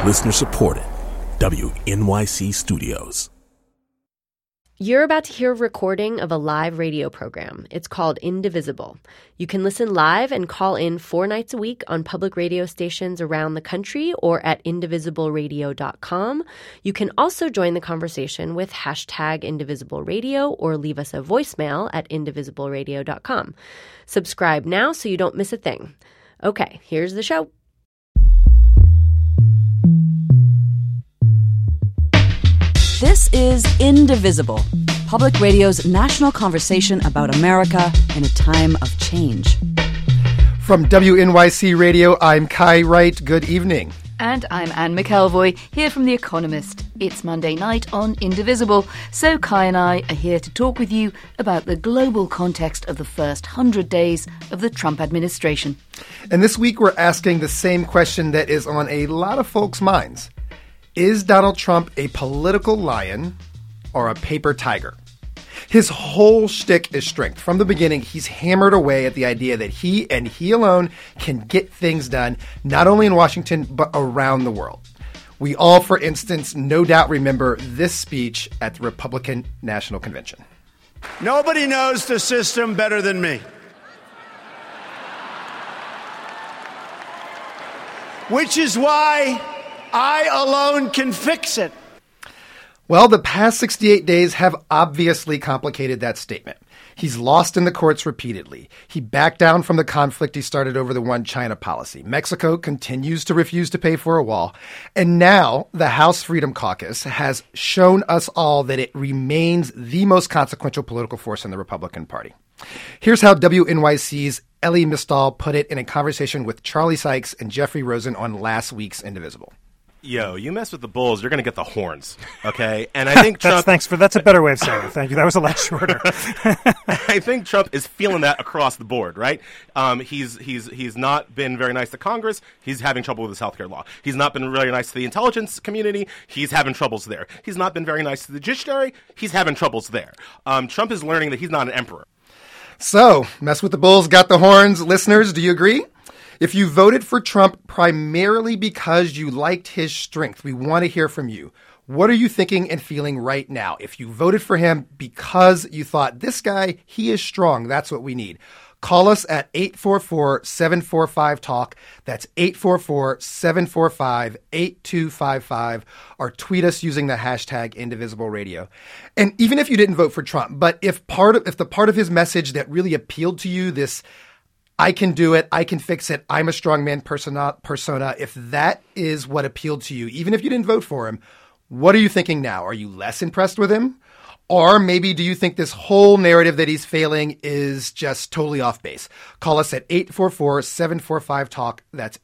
Listener supported. WNYC Studios. You're about to hear a recording of a live radio program. It's called Indivisible. You can listen live and call in 4 nights a week on public radio stations around the country or at indivisibleradio.com. You can also join the conversation with hashtag #IndivisibleRadio or leave us a voicemail at indivisibleradio.com. Subscribe now so you don't miss a thing. Okay, here's the show. This is Indivisible, public radio's national conversation about America in a time of change. From WNYC Radio, I'm Kai Wright. Good evening. And I'm Anne McElvoy, here from The Economist. It's Monday night on Indivisible, so Kai and I are here to talk with you about the global context of the first 100 days of the Trump administration. And this week we're asking the same question that is on a lot of folks' minds. Is Donald Trump a political lion or a paper tiger? His whole shtick is strength. From the beginning, he's hammered away at the idea that he and he alone can get things done, not only in Washington, but around the world. We all, for instance, no doubt remember this speech at the Republican National Convention. Nobody knows the system better than me. Which is why I alone can fix it. Well, the past 68 days have obviously complicated that statement. He's lost in the courts repeatedly. He backed down from the conflict he started over the One China policy. Mexico continues to refuse to pay for a wall. And now the House Freedom Caucus has shown us all that it remains the most consequential political force in the Republican Party. Here's how WNYC's Elie Mystal put it in a conversation with Charlie Sykes and Jeffrey Rosen on last week's Indivisible. Yo, you mess with the Bulls, you're going to get the horns, okay? And I think Trump... That's a better way of saying it. Thank you. That was a lot shorter. I think Trump is feeling that across the board, right? He's not been very nice to Congress. He's having trouble with his healthcare law. He's not been very nice to the intelligence community. He's having troubles there. He's not been very nice to the judiciary. He's having troubles there. Trump is learning that he's not an emperor. So, mess with the Bulls, got the horns. Listeners, do you agree? If you voted for Trump primarily because you liked his strength, we want to hear from you. What are you thinking and feeling right now? If you voted for him because you thought, this guy, he is strong, that's what we need. Call us at 844-745-TALK. That's 844-745-8255. Or tweet us using the hashtag #IndivisibleRadio. And even if you didn't vote for Trump, but if the part of his message that really appealed to you, this I can do it, I can fix it, I'm a strongman persona, if that is what appealed to you, even if you didn't vote for him, what are you thinking now? Are you less impressed with him? Or maybe do you think this whole narrative that he's failing is just totally off base? Call us at 844-745-TALK. That's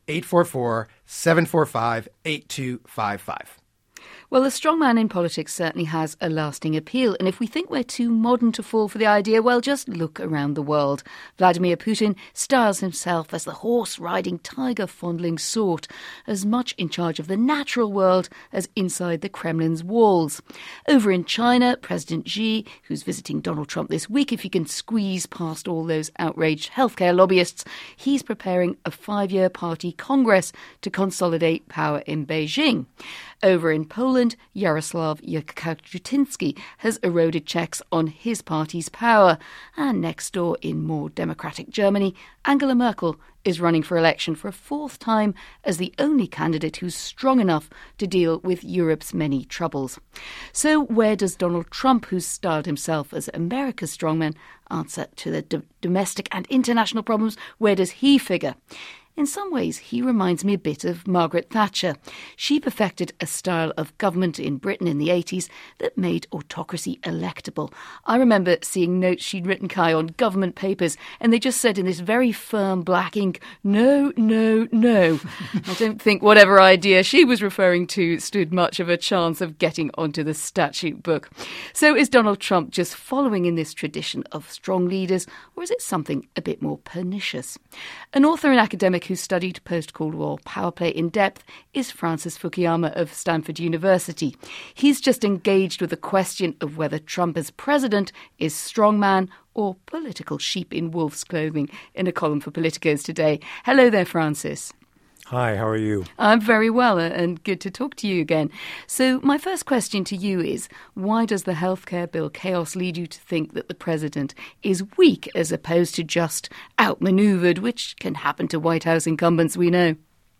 844-745-8255. Well, the strongman in politics certainly has a lasting appeal. And if we think we're too modern to fall for the idea, well, just look around the world. Vladimir Putin styles himself as the horse-riding, tiger-fondling sort, as much in charge of the natural world as inside the Kremlin's walls. Over in China, President Xi, who's visiting Donald Trump this week, if he can squeeze past all those outraged healthcare lobbyists, he's preparing a 5-year party congress to consolidate power in Beijing. Over in Poland, Jaroslaw Kaczyński has eroded checks on his party's power. And next door in more democratic Germany, Angela Merkel is running for election for a 4th time as the only candidate who's strong enough to deal with Europe's many troubles. So where does Donald Trump, who's styled himself as America's strongman, answer to the domestic and international problems? Where does he figure? In some ways, he reminds me a bit of Margaret Thatcher. She perfected a style of government in Britain in the 80s that made autocracy electable. I remember seeing notes she'd written, Kai, on government papers, and they just said in this very firm black ink, no, no, no. I don't think whatever idea she was referring to stood much of a chance of getting onto the statute book. So is Donald Trump just following in this tradition of strong leaders, or is it something a bit more pernicious? An author and academic who studied post-Cold War power play in depth is Francis Fukuyama of Stanford University. He's just engaged with the question of whether Trump as president is strongman or political sheep in wolf's clothing in a column for Politicos today. Hello there, Francis. Hi, how are you? I'm very well, and good to talk to you again. So my first question to you is, why does the healthcare bill chaos lead you to think that the president is weak as opposed to just outmaneuvered, which can happen to White House incumbents, we know?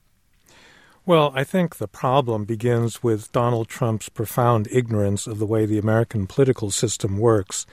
Well, I think the problem begins with Donald Trump's profound ignorance of the way the American political system works.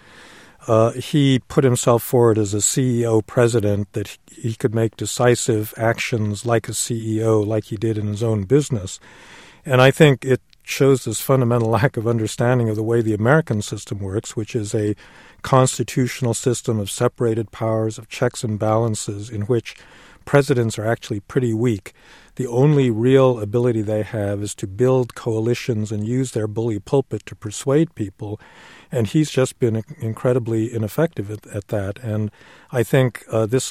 He put himself forward as a CEO president that he could make decisive actions like a CEO, like he did in his own business. And I think it shows this fundamental lack of understanding of the way the American system works, which is a constitutional system of separated powers, of checks and balances, in which presidents are actually pretty weak. The only real ability they have is to build coalitions and use their bully pulpit to persuade people. And he's just been incredibly ineffective at that. And I think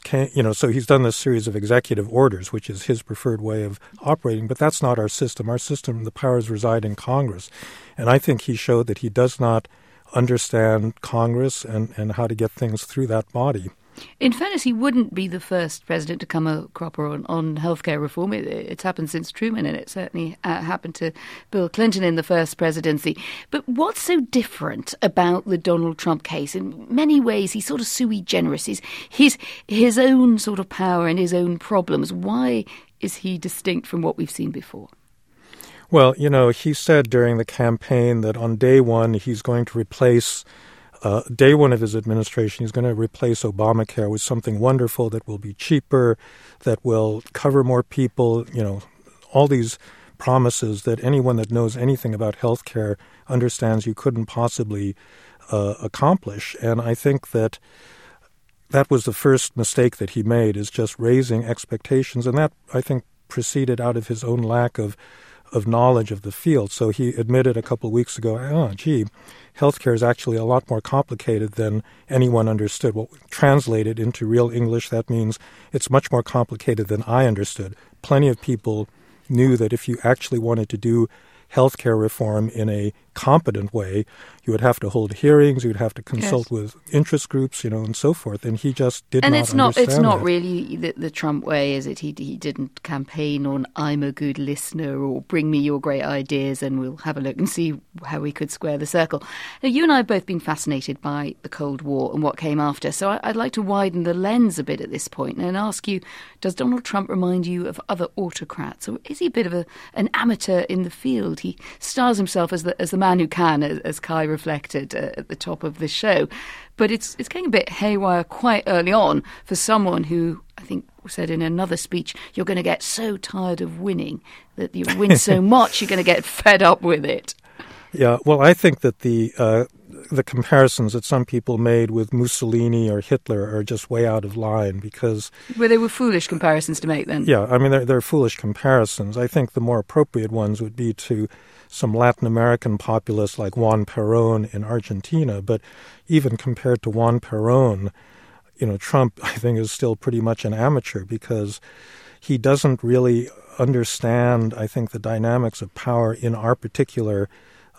so he's done this series of executive orders, which is his preferred way of operating. But that's not our system. Our system, the powers reside in Congress. And I think he showed that he does not understand Congress and how to get things through that body. In fairness, he wouldn't be the first president to come a cropper on healthcare reform. It's happened since Truman, and it certainly happened to Bill Clinton in the first presidency. But what's so different about the Donald Trump case? In many ways, he's sort of sui generis. His own sort of power and his own problems. Why is he distinct from what we've seen before? Well, he said during the campaign that on day one he's going to replace day one of his administration, he's going to replace Obamacare with something wonderful that will be cheaper, that will cover more people, all these promises that anyone that knows anything about health care understands you couldn't possibly accomplish. And I think that was the first mistake that he made, is just raising expectations. And that, I think, proceeded out of his own lack of knowledge of the field. So he admitted a couple of weeks ago, healthcare is actually a lot more complicated than anyone understood. Well, translated into real English, that means it's much more complicated than I understood. Plenty of people knew that if you actually wanted to do healthcare reform in a competent way, you would have to hold hearings, you would have to consult with interest groups, and so forth. And he just did not understand that. It's not really the Trump way, is it? He didn't campaign on "I'm a good listener" or "bring me your great ideas and we'll have a look and see how we could square the circle." Now, you and I have both been fascinated by the Cold War and what came after. So I'd like to widen the lens a bit at this point and ask you, does Donald Trump remind you of other autocrats, or is he a bit of an amateur in the field? He stars himself as the man who can, as Kai reflected at the top of the show. But it's getting a bit haywire quite early on for someone who, I think, said in another speech, you're going to get so tired of winning that you win so much you're going to get fed up with it. Yeah, well, I think that the comparisons that some people made with Mussolini or Hitler are just way out of line, because... Well, they were foolish comparisons to make then. Yeah, I mean, they're foolish comparisons. I think the more appropriate ones would be to some Latin American populists like Juan Perón in Argentina. But even compared to Juan Perón, Trump, I think, is still pretty much an amateur, because he doesn't really understand, I think, the dynamics of power in our particular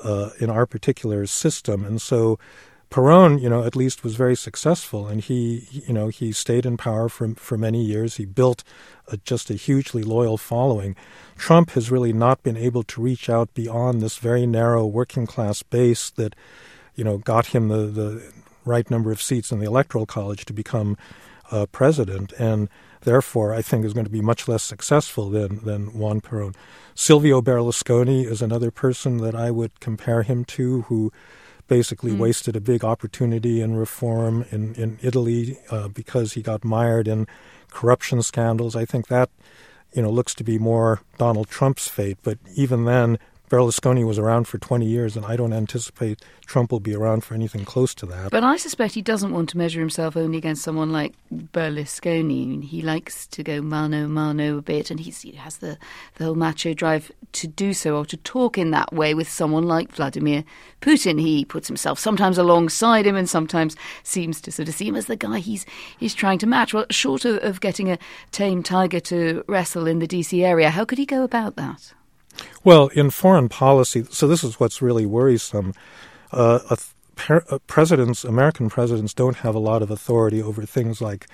system. And so Perón, at least was very successful, and he stayed in power for many years. He built just a hugely loyal following. Trump has really not been able to reach out beyond this very narrow working class base that, got him the right number of seats in the Electoral College to become president, and therefore I think is going to be much less successful than Juan Perón. Silvio Berlusconi is another person that I would compare him to, who basically wasted a big opportunity in reform in Italy because he got mired in corruption scandals. I think that, looks to be more Donald Trump's fate. But even then, Berlusconi was around for 20 years, and I don't anticipate Trump will be around for anything close to that. But I suspect he doesn't want to measure himself only against someone like Berlusconi. I mean, he likes to go mano a mano a bit, and he has the whole macho drive to do so, or to talk in that way with someone like Vladimir Putin. He puts himself sometimes alongside him and sometimes seems to sort of see him as the guy he's trying to match. Well, short of getting a tame tiger to wrestle in the DC area, how could he go about that? Well, in foreign policy, so this is what's really worrisome. American presidents don't have a lot of authority over things like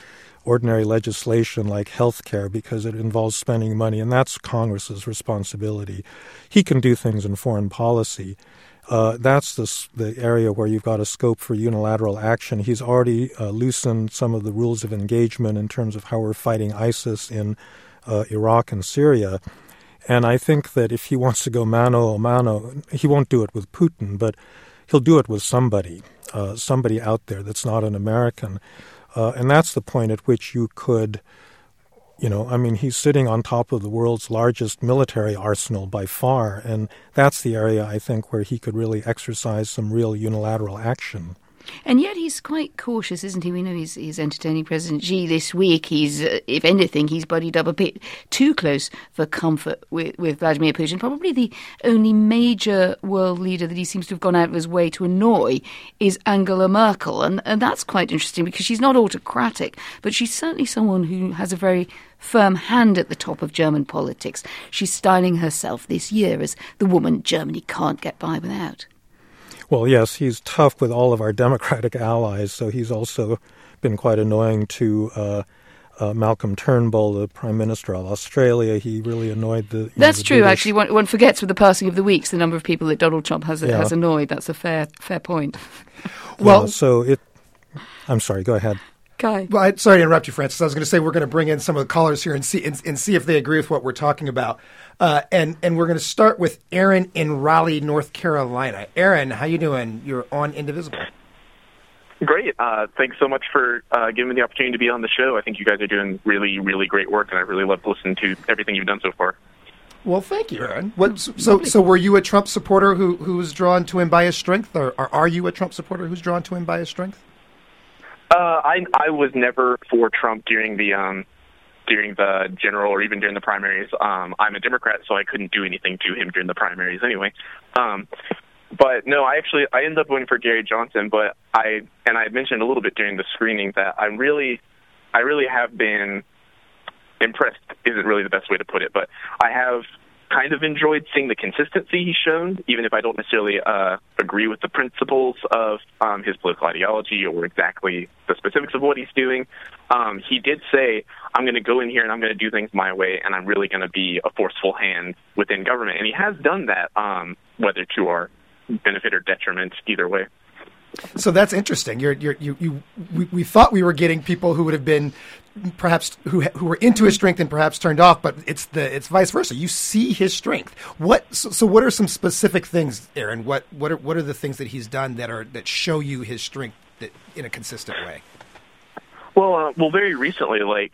ordinary legislation like health care because it involves spending money, and that's Congress's responsibility. He can do things in foreign policy. That's the area where you've got a scope for unilateral action. He's already loosened some of the rules of engagement in terms of how we're fighting ISIS in Iraq and Syria. And I think that if he wants to go mano a mano, he won't do it with Putin, but he'll do it with somebody out there that's not an American. And that's the point at which you could, he's sitting on top of the world's largest military arsenal by far, and that's the area, I think, where he could really exercise some real unilateral action. And yet he's quite cautious, isn't he? We know he's entertaining President Xi this week. He's, if anything, he's buddied up a bit too close for comfort with Vladimir Putin. Probably the only major world leader that he seems to have gone out of his way to annoy is Angela Merkel. And that's quite interesting because she's not autocratic, but she's certainly someone who has a very firm hand at the top of German politics. She's styling herself this year as the woman Germany can't get by without. Well, yes, he's tough with all of our democratic allies, so he's also been quite annoying to Malcolm Turnbull, the Prime Minister of Australia. He really annoyed the... That's true, British. actually. One forgets with the passing of the weeks the number of people that Donald Trump has annoyed. That's a fair point. Well, I'm sorry, go ahead. Kai. Well, sorry to interrupt you, Francis. I was going to say we're going to bring in some of the callers here and see if they agree with what we're talking about. And we're going to start with Aaron in Raleigh, North Carolina. Aaron, how you doing? You're on Indivisible. Great. Thanks so much for giving me the opportunity to be on the show. I think you guys are doing really, really great work, and I really love to listen to everything you've done so far. Well, thank you, Aaron. So were you a Trump supporter who was drawn to him by his strength, or are you a Trump supporter who's drawn to him by his strength? I was never for Trump during the general or even during the primaries. I'm a Democrat, so I couldn't do anything to him during the primaries anyway. But no, I ended up voting for Gary Johnson. But I had mentioned a little bit during the screening that I really have been impressed. Isn't really the best way to put it, but I have kind of enjoyed seeing the consistency he's shown, even if I don't necessarily agree with the principles of his political ideology or exactly the specifics of what he's doing. He did say, I'm going to go in here and I'm going to do things my way, and I'm really going to be a forceful hand within government. And he has done that, whether to our benefit or detriment, either way. So that's interesting. We thought we were getting people who would have been perhaps who were into his strength and perhaps turned off, but it's vice versa. You see his strength. What are some specific things, Aaron? What are the things that he's done that show you his strength in a consistent way? Well, very recently, like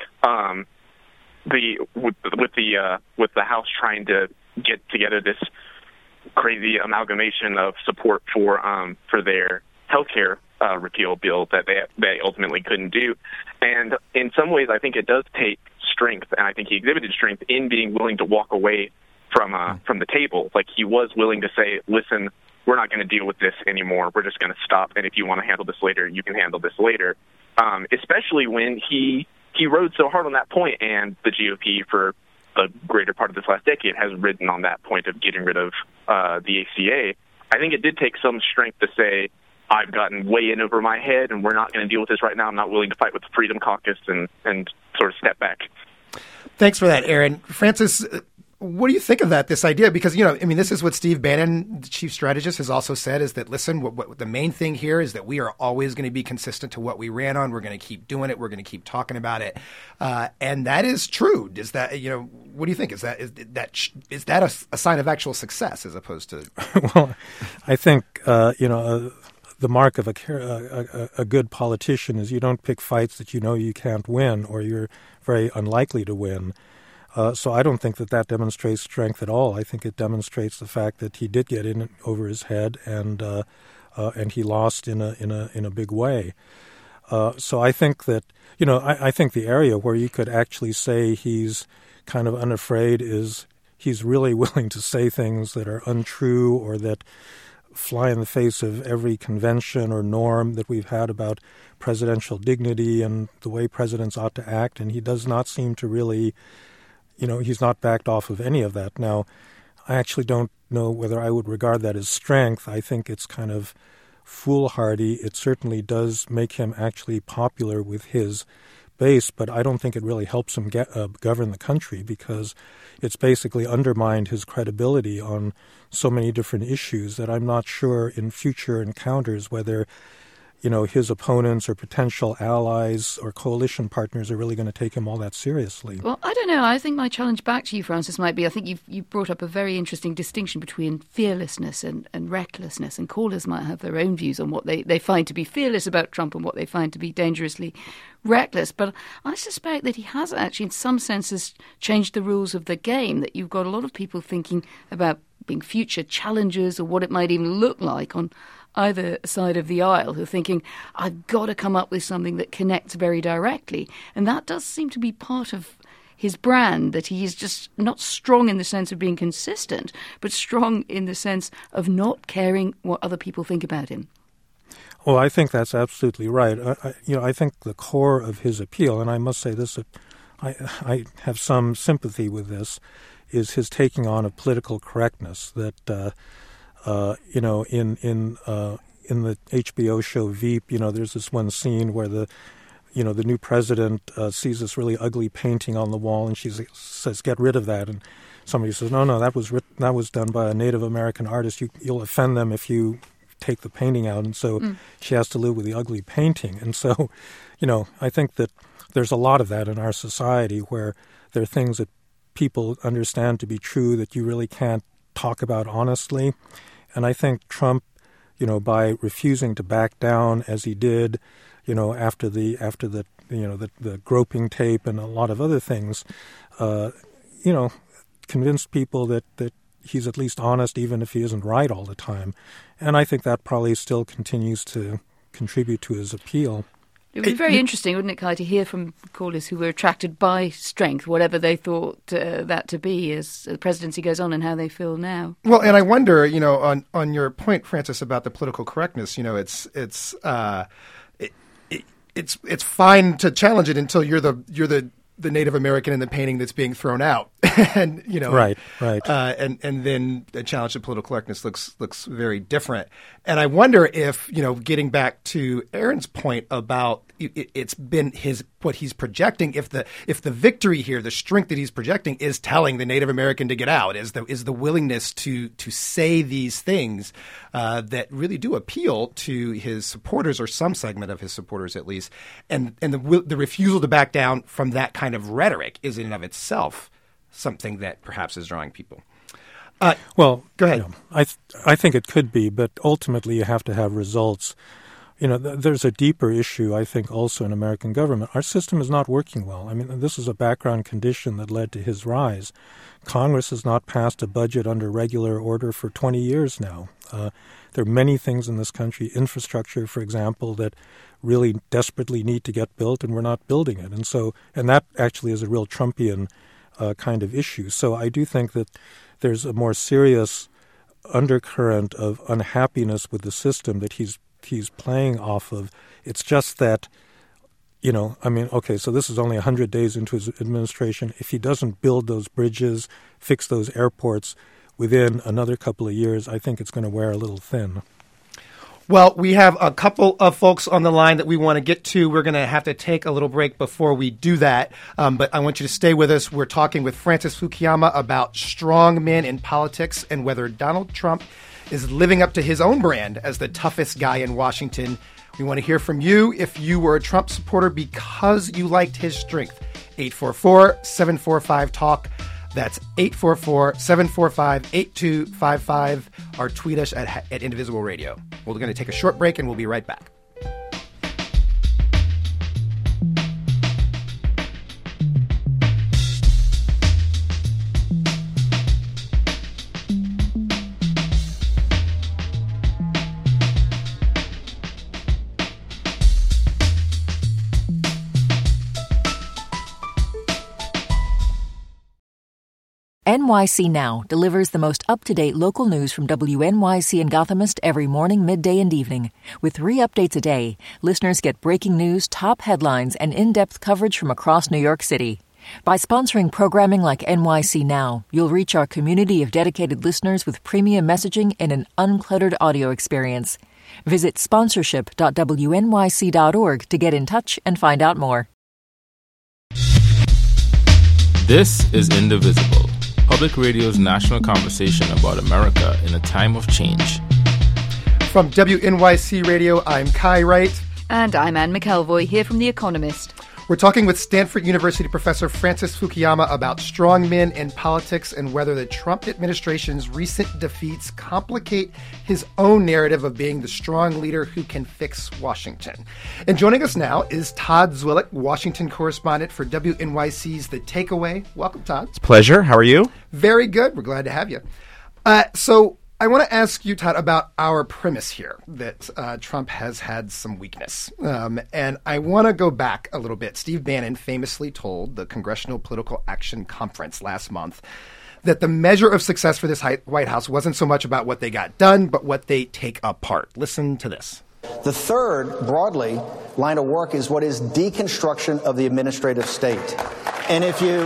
with the House trying to get together this crazy amalgamation of support for their healthcare repeal bill that they ultimately couldn't do. And in some ways, I think it does take strength, and I think he exhibited strength in being willing to walk away from the table. Like, he was willing to say, listen, we're not going to deal with this anymore. We're just going to stop, and if you want to handle this later, you can handle this later. Especially when he rode so hard on that point, and the GOP for the greater part of this last decade has ridden on that point of getting rid of the ACA. I think it did take some strength to say, I've gotten way in over my head, and we're not going to deal with this right now. I'm not willing to fight with the Freedom Caucus and sort of step back. Thanks for that, Aaron. Francis, what do you think of that, this idea? Because, this is what Steve Bannon, the chief strategist, has also said, is that, listen, what the main thing here is that we are always going to be consistent to what we ran on. We're going to keep doing it. We're going to keep talking about it. And that is true. Is that, what do you think? Is that a sign of actual success as opposed to? Well, I think, the mark of a good politician is you don't pick fights that you can't win, or you're very unlikely to win. So I don't think that demonstrates strength at all. I think it demonstrates the fact that he did get in over his head, and he lost in a big way. So I think that I think the area where you could actually say he's kind of unafraid is he's really willing to say things that are untrue or that fly in the face of every convention or norm that we've had about presidential dignity and the way presidents ought to act. And he does not seem to really, he's not backed off of any of that. Now, I actually don't know whether I would regard that as strength. I think it's kind of foolhardy. It certainly does make him actually popular with his base, but I don't think it really helps him govern the country, because it's basically undermined his credibility on so many different issues that I'm not sure in future encounters whether, his opponents or potential allies or coalition partners are really going to take him all that seriously. Well, I don't know. I think my challenge back to you, Francis, might be, I think you've brought up a very interesting distinction between fearlessness and recklessness, and callers might have their own views on what they find to be fearless about Trump and what they find to be dangerously reckless. But I suspect that he has actually, in some senses, changed the rules of the game, that you've got a lot of people thinking about being future challengers or what it might even look like on either side of the aisle, who are thinking, I've got to come up with something that connects very directly. And that does seem to be part of his brand, that he is just not strong in the sense of being consistent, but strong in the sense of not caring what other people think about him. Well, I think that's absolutely right. I think the core of his appeal, and I must say this, I have some sympathy with this, is his taking on of political correctness that, in the HBO show Veep, there's this one scene where the new president sees this really ugly painting on the wall, and she says, "Get rid of that." And somebody says, "No, that was done by a Native American artist. You'll offend them if you take the painting out." And so she has to live with the ugly painting. And so, I think that there's a lot of that in our society, where there are things that people understand to be true that you really can't talk about honestly. And I think Trump, by refusing to back down as he did, after the groping tape and a lot of other things, convinced people that he's at least honest, even if he isn't right all the time. And I think that probably still continues to contribute to his appeal. It would be very interesting, wouldn't it, Kai, to hear from callers who were attracted by strength, whatever they thought that to be, as the presidency goes on, and how they feel now. Well, and I wonder, on your point, Francis, about the political correctness, it's fine to challenge it until you're the Native American in the painting that's being thrown out, and right, and then the challenge to political correctness looks very different. And I wonder if getting back to Aaron's point about it's been what he's projecting. If the victory here, the strength that he's projecting, is telling the Native American to get out, is the willingness to say these things that really do appeal to his supporters, or some segment of his supporters at least, and the refusal to back down from that kind of rhetoric is in and of itself something that perhaps is drawing people. Well, go ahead. I think it could be, but ultimately you have to have results. There's a deeper issue, I think, also in American government. Our system is not working well. I mean, this is a background condition that led to his rise. Congress has not passed a budget under regular order for 20 years now. There are many things in this country, infrastructure, for example, that really desperately need to get built, and we're not building it. And that actually is a real Trumpian kind of issue. So I do think that there's a more serious undercurrent of unhappiness with the system that he's playing off of. It's just that, so this is only 100 days into his administration. If he doesn't build those bridges, fix those airports within another couple of years, I think it's going to wear a little thin. Well, we have a couple of folks on the line that we want to get to. We're going to have to take a little break before we do that. But I want you to stay with us. We're talking with Francis Fukuyama about strong men in politics and whether Donald Trump is living up to his own brand as the toughest guy in Washington. We want to hear from you if you were a Trump supporter because you liked his strength. 844-745-TALK. That's 844-745-8255, or tweet us at Indivisible Radio. We're going to take a short break, and we'll be right back. NYC Now delivers the most up-to-date local news from WNYC and Gothamist every morning, midday, and evening. With 3 updates a day, listeners get breaking news, top headlines, and in-depth coverage from across New York City. By sponsoring programming like NYC Now, you'll reach our community of dedicated listeners with premium messaging and an uncluttered audio experience. Visit sponsorship.wnyc.org to get in touch and find out more. This is Indivisible, Public Radio's national conversation about America in a time of change. From WNYC Radio, I'm Kai Wright. And I'm Anne McElvoy, here from The Economist. We're talking with Stanford University professor Francis Fukuyama about strongmen in politics and whether the Trump administration's recent defeats complicate his own narrative of being the strong leader who can fix Washington. And joining us now is Todd Zwillich, Washington correspondent for WNYC's The Takeaway. Welcome, Todd. It's a pleasure. How are you? Very good. We're glad to have you. So I want to ask you, Todd, about our premise here, that Trump has had some weakness. And I want to go back a little bit. Steve Bannon famously told the Congressional Political Action Conference last month that the measure of success for this White House wasn't so much about what they got done, but what they take apart. Listen to this. The third, broadly, line of work is what is deconstruction of the administrative state. And if you...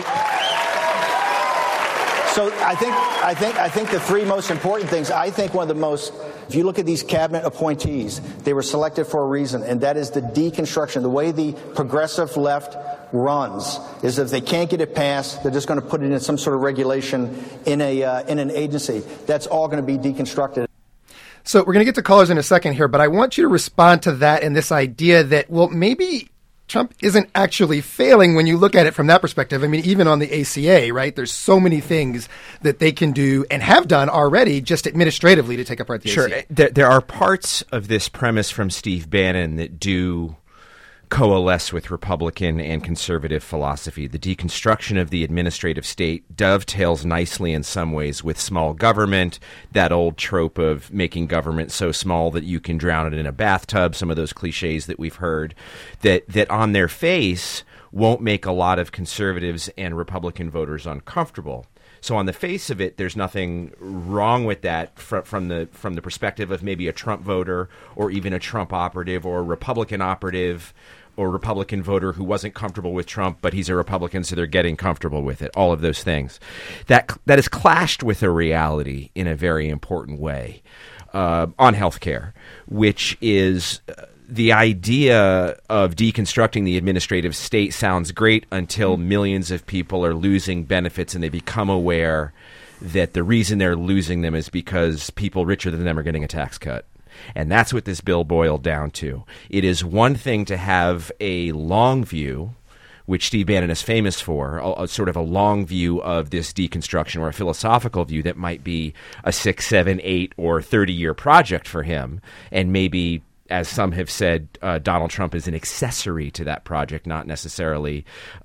So I think the three most important things, I think one of the most, if you look at these cabinet appointees, they were selected for a reason, and that is the deconstruction. The way the progressive left runs is if they can't get it passed, they're just going to put it in some sort of regulation in an agency. That's all going to be deconstructed. So we're going to get to callers in a second here, but I want you to respond to that and this idea that, well, maybe Trump isn't actually failing when you look at it from that perspective. I mean, even on the ACA, right? There's so many things that they can do and have done already just administratively to take apart the ACA. Sure. There are parts of this premise from Steve Bannon that do coalesce with Republican and conservative philosophy. The deconstruction of the administrative state dovetails nicely in some ways with small government, that old trope of making government so small that you can drown it in a bathtub, some of those cliches that we've heard, that on their face won't make a lot of conservatives and Republican voters uncomfortable. So on the face of it, there's nothing wrong with that from the perspective of maybe a Trump voter or even a Trump operative or a Republican operative or Republican voter who wasn't comfortable with Trump, but he's a Republican, so they're getting comfortable with it. All of those things. That has clashed with a reality in a very important way on healthcare, which is the idea of deconstructing the administrative state sounds great until millions of people are losing benefits and they become aware that the reason they're losing them is because people richer than them are getting a tax cut. And that's what this bill boiled down to. It is one thing to have a long view, which Steve Bannon is famous for, a sort of a long view of this deconstruction or a philosophical view that might be a 6, 7, 8, or 30-year project for him. And maybe, as some have said, Donald Trump is an accessory to that project, not necessarily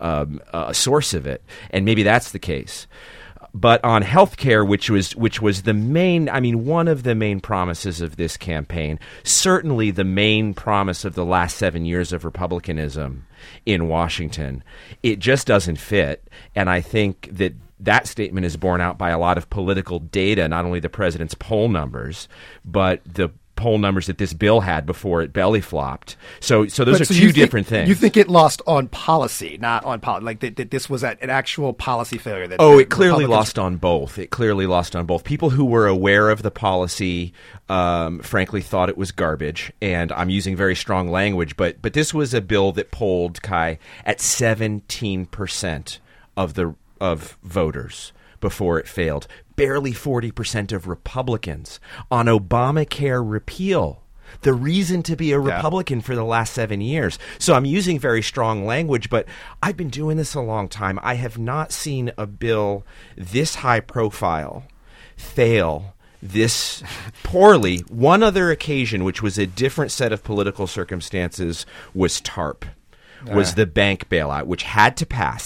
a source of it. And maybe that's the case. But on healthcare, which was the main, I mean, one of the main promises of this campaign, certainly the main promise of the last 7 years of Republicanism in Washington, it just doesn't fit. And I think that statement is borne out by a lot of political data, not only the president's poll numbers, but the poll numbers that this bill had before it belly flopped. So those are two different things. You think it lost on policy, not on policy, like that this was an actual policy failure? It clearly lost on both. It clearly lost on both. People who were aware of the policy, frankly, thought it was garbage. And I'm using very strong language, but this was a bill that polled, Kai, at 17% of voters before it failed. Barely 40% of Republicans on Obamacare repeal. The reason to be a Republican for the last 7 years. So I'm using very strong language, but I've been doing this a long time. I have not seen a bill this high profile fail this poorly. One other occasion, which was a different set of political circumstances, was TARP. Was the bank bailout, which had to pass,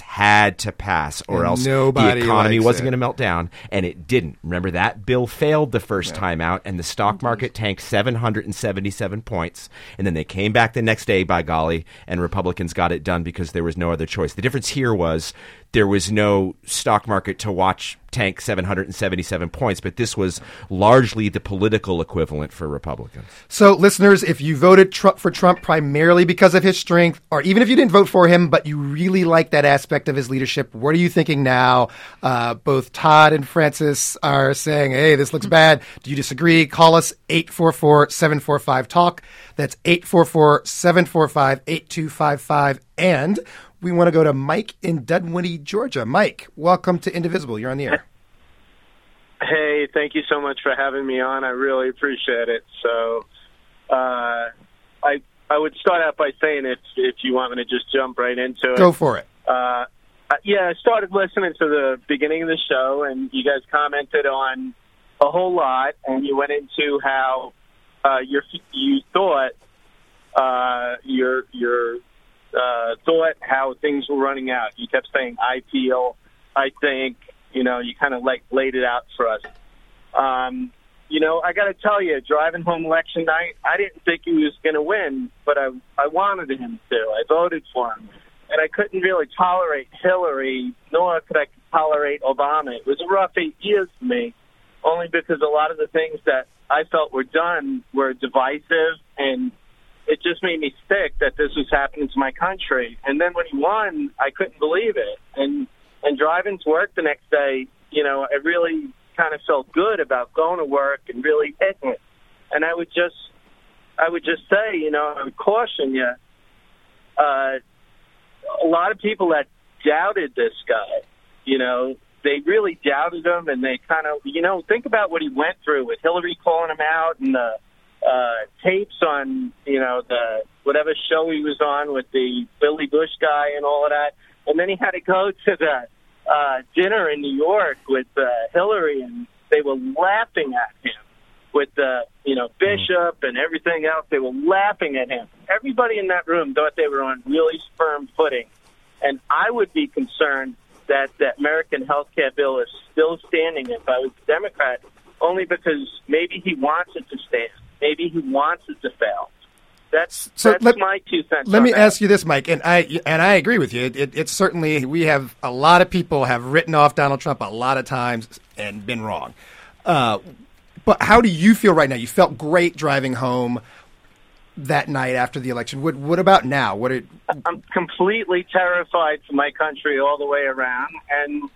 or else the economy wasn't going to melt down, and it didn't. Remember, that bill failed the first time out, and the stock market tanked 777 points, and then they came back the next day, by golly, and Republicans got it done because there was no other choice. The difference here was there was no stock market to watch tank 777 points, but this was largely the political equivalent for Republicans. So, listeners, if you voted for Trump primarily because of his strength, or even if you didn't vote for him, but you really like that aspect of his leadership, what are you thinking now? Both Todd and Francis are saying, hey, this looks bad. Do you disagree? Call us 844-745-TALK. That's 844-745-8255. And we want to go to Mike in Dunwoody, Georgia. Mike, welcome to Indivisible. You're on the air. Hey, thank you so much for having me on. I really appreciate it. So I would start out by saying if you want me to just jump right into it. Go for it. Yeah, I started listening to the beginning of the show, and you guys commented on a whole lot, and you went into how you thought thought how things were running out. You kept saying, I feel, I think, you kind of laid it out for us. I got to tell you, driving home election night, I didn't think he was going to win, but I wanted him to. I voted for him. And I couldn't really tolerate Hillary, nor could I tolerate Obama. It was a rough 8 years for me, only because a lot of the things that I felt were done were divisive, and it just made me sick that this was happening to my country. And then when he won, I couldn't believe it. And driving to work the next day, I really kind of felt good about going to work and really hitting it. And I would just say, I would caution you, a lot of people that doubted this guy, they really doubted him, and they kind of, think about what he went through with Hillary calling him out and the tapes on, the whatever show he was on with the Billy Bush guy and all of that. And then he had to go to the dinner in New York with Hillary, and they were laughing at him with Bishop and everything else. They were laughing at him. Everybody in that room thought they were on really firm footing. And I would be concerned that the American health care bill is still standing if I was a Democrat, only because maybe he wants it to stand. Maybe he wants it to fail. That's my 2 cents. Let me ask you this, Mike, and I agree with you. It's certainly, we have a lot of people have written off Donald Trump a lot of times and been wrong. But how do you feel right now? You felt great driving home that night after the election. What about now? I'm completely terrified for my country all the way around, and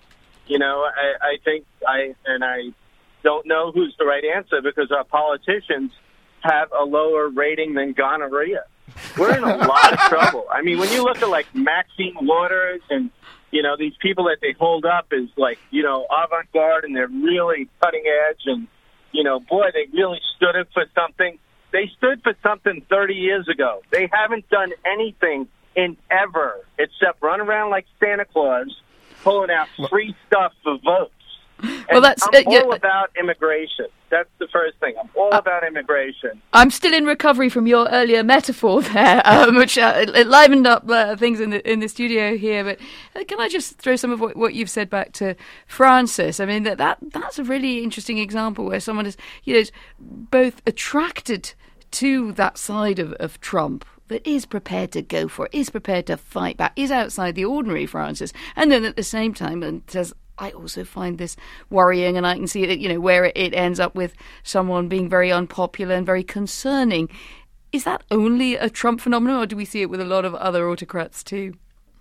I think I don't know who's the right answer, because our politicians have a lower rating than gonorrhea. We're in a lot of trouble. I mean, when you look at like Maxine Waters and these people that they hold up as like avant-garde, and they're really cutting edge, and boy, they really stood up for something. They stood for something 30 years ago. They haven't done anything in ever except run around like Santa Claus, pulling out free stuff for votes. And I'm all about immigration. That's the first thing. I'm all about immigration. I'm still in recovery from your earlier metaphor there, which it livened up things in the studio here. But can I just throw some of what you've said back to Francis? I mean, that's a really interesting example where someone is both attracted to that side of Trump, that is prepared to go for it, is prepared to fight back, is outside the ordinary, Francis, and then at the same time and says, I also find this worrying, and I can see it, where it ends up with someone being very unpopular and very concerning. Is that only a Trump phenomenon, or do we see it with a lot of other autocrats too?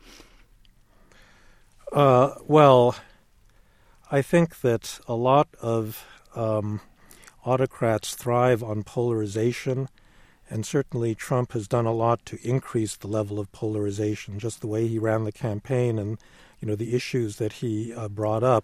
Well, I think that a lot of autocrats thrive on polarization, and certainly Trump has done a lot to increase the level of polarization, just the way he ran the campaign and the issues that he brought up.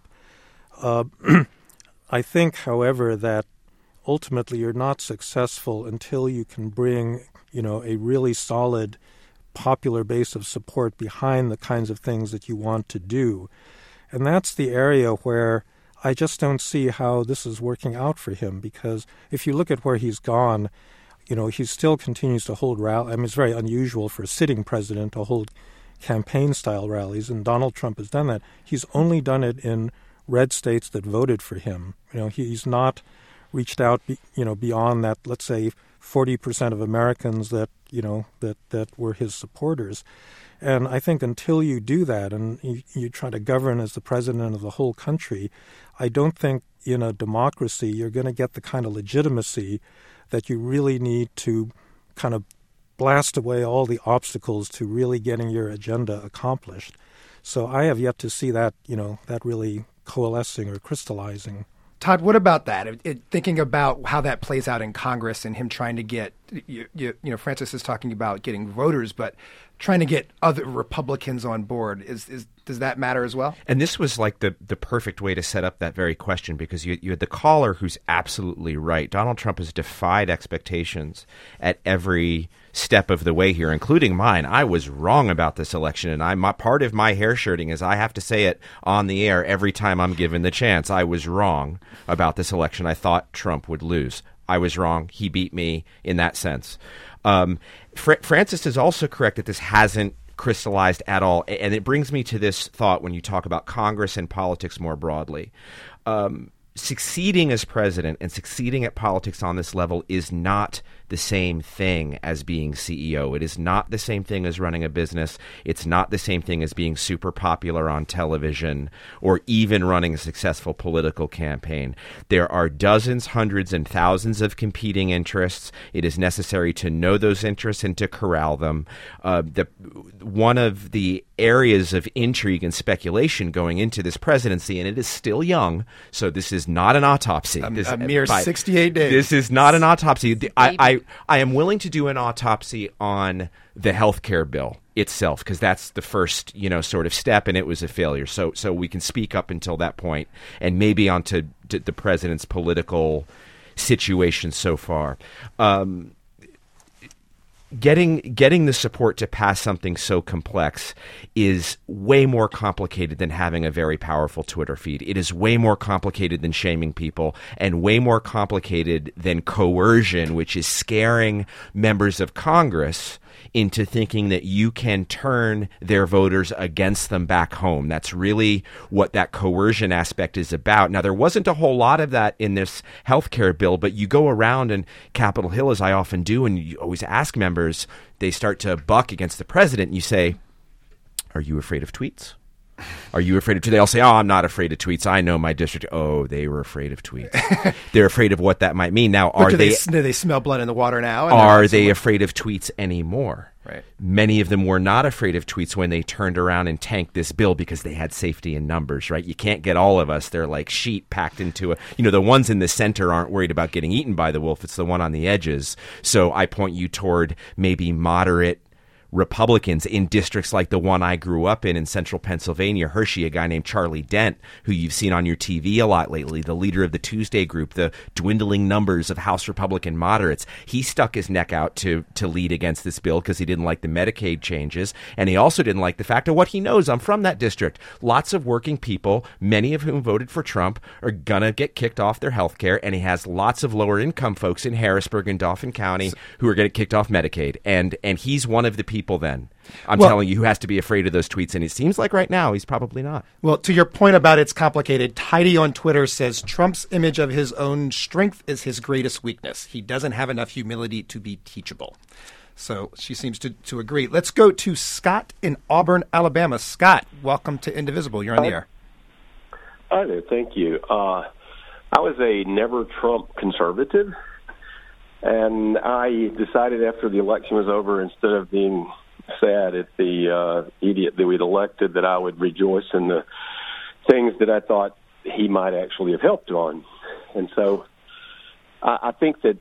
I think, however, that ultimately you're not successful until you can bring, a really solid popular base of support behind the kinds of things that you want to do. And that's the area where I just don't see how this is working out for him, because if you look at where he's gone, he still continues to hold rallies. I mean, it's very unusual for a sitting president to hold campaign-style rallies, and Donald Trump has done that. He's only done it in red states that voted for him. He's not reached out, beyond that, let's say, 40% of Americans that were his supporters. And I think until you do that and you try to govern as the president of the whole country, I don't think in a democracy you're going to get the kind of legitimacy that you really need to kind of blast away all the obstacles to really getting your agenda accomplished. So I have yet to see that, that really coalescing or crystallizing. Todd, what about that? Thinking about how that plays out in Congress and him trying to get Francis is talking about getting voters, but trying to get other Republicans on board does that matter as well? And this was like the perfect way to set up that very question, because you had the caller who's absolutely right. Donald Trump has defied expectations at every step of the way here, including mine. I was wrong about this election, and part of my hair shirting is I have to say it on the air every time I'm given the chance. I was wrong about this election. I thought Trump would lose. I was wrong. He beat me in that sense. Francis is also correct that this hasn't crystallized at all. And it brings me to this thought when you talk about Congress and politics more broadly. Succeeding as president and succeeding at politics on this level is not the same thing as being CEO. It is not the same thing as running a business. It's not the same thing as being super popular on television or even running a successful political campaign. There are dozens, hundreds, and thousands of competing interests. It is necessary to know those interests and to corral them. One of the areas of intrigue and speculation going into this presidency, and it is still young, so this is not an autopsy. A mere 68 days. This is not an autopsy. I am willing to do an autopsy on the healthcare bill itself, because that's the first, sort of step, and it was a failure. So we can speak up until that point, and maybe onto the president's political situation so far. Getting the support to pass something so complex is way more complicated than having a very powerful Twitter feed. It is way more complicated than shaming people, and way more complicated than coercion, which is scaring members of Congress into thinking that you can turn their voters against them back home. That's really what that coercion aspect is about. Now, there wasn't a whole lot of that in this healthcare bill, but you go around in Capitol Hill, as I often do, and you always ask members, they start to buck against the president, and you say, are you afraid of tweets? Are you afraid of tweets? They all say, oh, I'm not afraid of tweets. I know my district. Oh, they were afraid of tweets. They're afraid of what that might mean. Now, do they smell blood in the water now? Are they afraid of tweets anymore? Right. Many of them were not afraid of tweets when they turned around and tanked this bill because they had safety in numbers, right? You can't get all of us. They're like sheep packed into the ones in the center aren't worried about getting eaten by the wolf. It's the one on the edges. So I point you toward maybe moderate Republicans in districts like the one I grew up in central Pennsylvania, Hershey, a guy named Charlie Dent, who you've seen on your TV a lot lately, the leader of the Tuesday Group, the dwindling numbers of House Republican moderates. He stuck his neck out to lead against this bill because he didn't like the Medicaid changes, and he also didn't like the fact of what he knows. I'm from that district. Lots of working people, many of whom voted for Trump, are going to get kicked off their health care, and he has lots of lower income folks in Harrisburg and Dauphin County who are going to get kicked off Medicaid, and he's one of the people then, I'm telling you, who has to be afraid of those tweets, and it seems like right now he's probably not. Well, to your point about it's complicated, Tidy on Twitter says Trump's image of his own strength is his greatest weakness. He doesn't have enough humility to be teachable. So she seems to agree. Let's go to Scott in Auburn, Alabama. Scott, welcome to Indivisible. You're on the air. Hi there. Thank you. I was a never Trump conservative, and I decided after the election was over, instead of being sad at the idiot that we'd elected, that I would rejoice in the things that I thought he might actually have helped on. And so I think that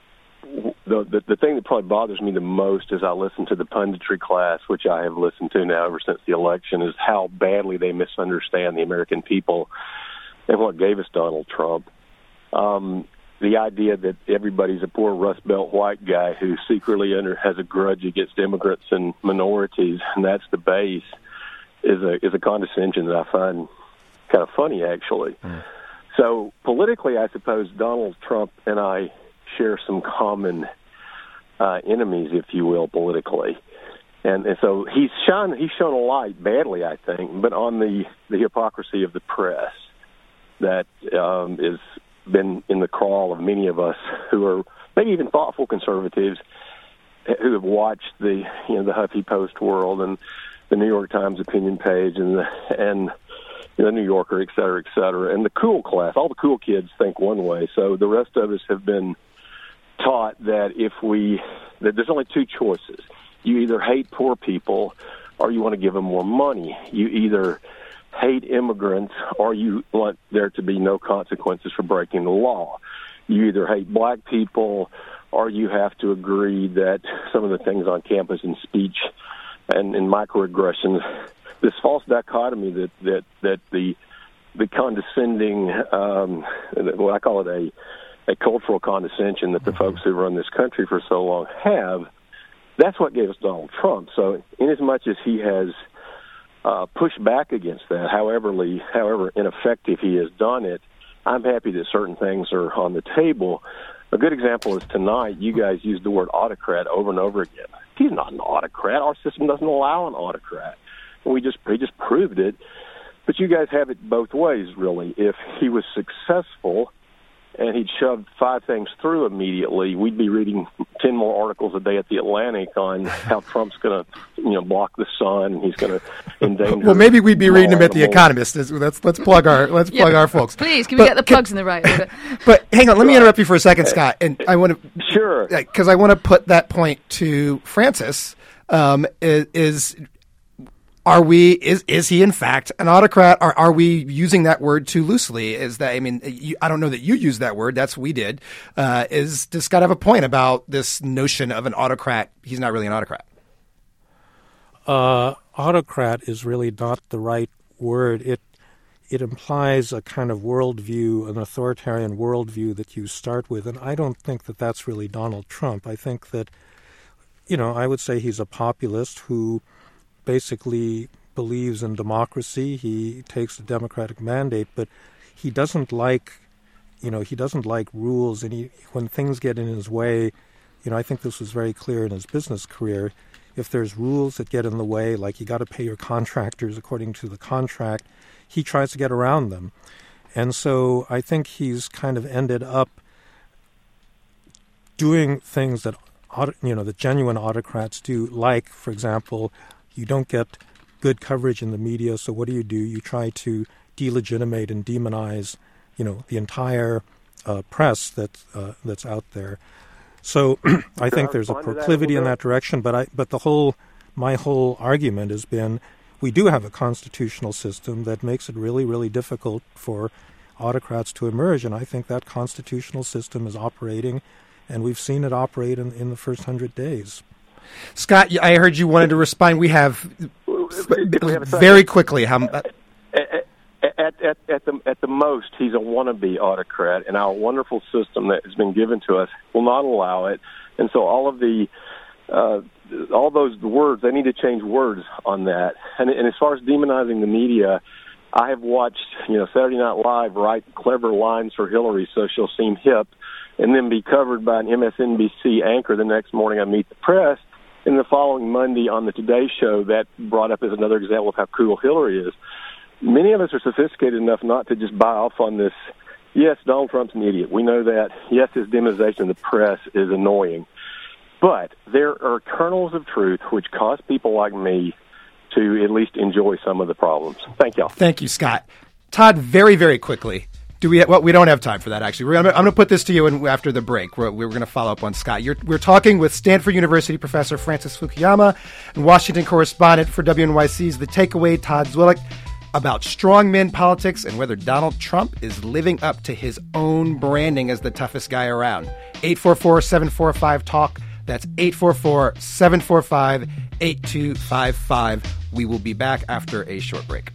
the thing that probably bothers me the most as I listen to the punditry class, which I have listened to now ever since the election, is how badly they misunderstand the American people and what gave us Donald Trump. The idea that everybody's a poor Rust Belt white guy who secretly has a grudge against immigrants and minorities, and that's the base, is a condescension that I find kind of funny, actually. So politically, I suppose Donald Trump and I share some common enemies, if you will, politically. And so he's shown a light, badly, I think, but on the hypocrisy of the press that is been in the crawl of many of us who are maybe even thoughtful conservatives who have watched the Huffy Post world and the New York Times opinion page and the New Yorker, et cetera, and the cool class. All the cool kids think one way, so the rest of us have been taught that that there's only two choices. You either hate poor people or you want to give them more money. You either hate immigrants or you want there to be no consequences for breaking the law. You either hate black people or you have to agree that some of the things on campus and speech and microaggressions, this false dichotomy that the condescending, what I call it a cultural condescension that the folks who run this country for so long have, that's what gave us Donald Trump. So inasmuch as he has pushed back against that, however ineffective he has done it, I'm happy that certain things are on the table. A good example is tonight, you guys used the word autocrat over and over again. He's not an autocrat. Our system doesn't allow an autocrat. And he just proved it. But you guys have it both ways, really. If he was successful and he'd shoved 5 things through immediately, we'd be reading 10 more articles a day at The Atlantic on how Trump's going to, block the sun and he's going to endanger. Well, maybe we'd be reading them at The Economist. Let's plug our folks. Please, can we get the plugs in the right order? But hang on, let me interrupt you for a second, Scott. And I want to sure because I want to put that point to Francis. Is he in fact an autocrat, or are we using that word too loosely? I don't know that you used that word. That's what we did. Does Scott have a point about this notion of an autocrat? He's not really an autocrat. Autocrat is really not the right word. It implies a kind of worldview, an authoritarian worldview that you start with, and I don't think that that's really Donald Trump. I think that, I would say he's a populist who basically believes in democracy. He takes the democratic mandate, but he doesn't like rules. And when things get in his way, I think this was very clear in his business career. If there's rules that get in the way, like you got to pay your contractors according to the contract, he tries to get around them. And so I think he's kind of ended up doing things that the genuine autocrats do, like, for example, you don't get good coverage in the media, so what do? You try to delegitimate and demonize, the entire press that's out there. So I think there's a proclivity in that direction. But my whole argument has been, we do have a constitutional system that makes it really, really difficult for autocrats to emerge, and I think that constitutional system is operating, and we've seen it operate in the first 100 days. Scott, I heard you wanted to respond. We have very quickly. At the most, he's a wannabe autocrat, and our wonderful system that has been given to us will not allow it. And so all those words, they need to change words on that. And as far as demonizing the media, I have watched Saturday Night Live write clever lines for Hillary so she'll seem hip, and then be covered by an MSNBC anchor the next morning on Meet the Press. And the following Monday on the Today Show, that brought up as another example of how cool Hillary is. Many of us are sophisticated enough not to just buy off on this. Yes, Donald Trump's an idiot. We know that. Yes, his demonization of the press is annoying. But there are kernels of truth which cause people like me to at least enjoy some of the problems. Thank y'all. Thank you, Scott. Todd, very, very quickly. We don't have time for that, actually. I'm going to put this to you after the break. We're going to follow up on Scott. We're talking with Stanford University professor Francis Fukuyama and Washington correspondent for WNYC's The Takeaway, Todd Zwillich, about strongmen politics and whether Donald Trump is living up to his own branding as the toughest guy around. 844-745-TALK. That's 844-745-8255. We will be back after a short break.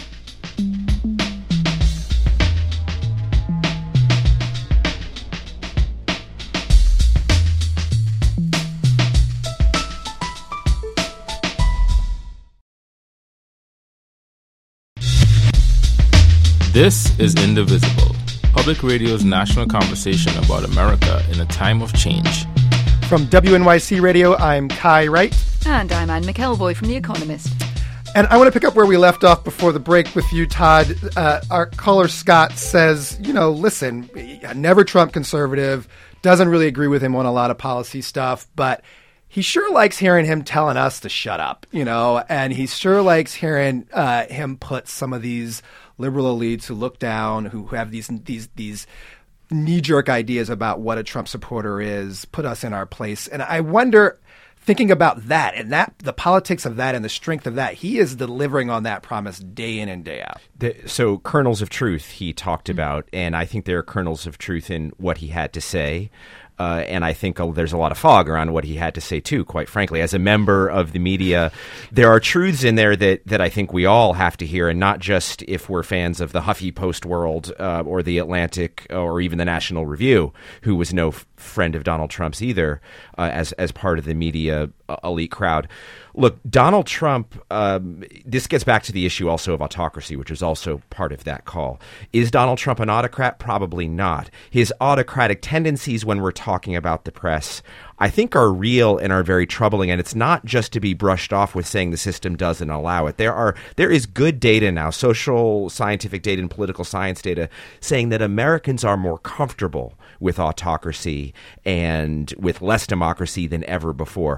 This is Indivisible, Public Radio's national conversation about America in a time of change. From WNYC Radio, I'm Kai Wright. And I'm Anne McElvoy from The Economist. And I want to pick up where we left off before the break with you, Todd. Our caller, Scott, says, listen, never Trump conservative, doesn't really agree with him on a lot of policy stuff, but he sure likes hearing him telling us to shut up, and he sure likes hearing him put some of these liberal elites who look down, who have these knee-jerk ideas about what a Trump supporter is, put us in our place. And I wonder, thinking about that and the politics of that and the strength of that, he is delivering on that promise day in and day out. So kernels of truth he talked about, and I think there are kernels of truth in what he had to say. And I think there's a lot of fog around what he had to say, too, quite frankly. As a member of the media, there are truths in there that I think we all have to hear, and not just if we're fans of the HuffPost world or the Atlantic or even the National Review, who was no friend of Donald Trump's either, as part of the media elite crowd. Look, Donald Trump, this gets back to the issue also of autocracy, which is also part of that call. Is Donald Trump an autocrat? Probably not. His autocratic tendencies when we're talking about the press, I think, are real and are very troubling. And it's not just to be brushed off with saying the system doesn't allow it. There is good data now, social scientific data and political science data, saying that Americans are more comfortable with autocracy and with less democracy than ever before.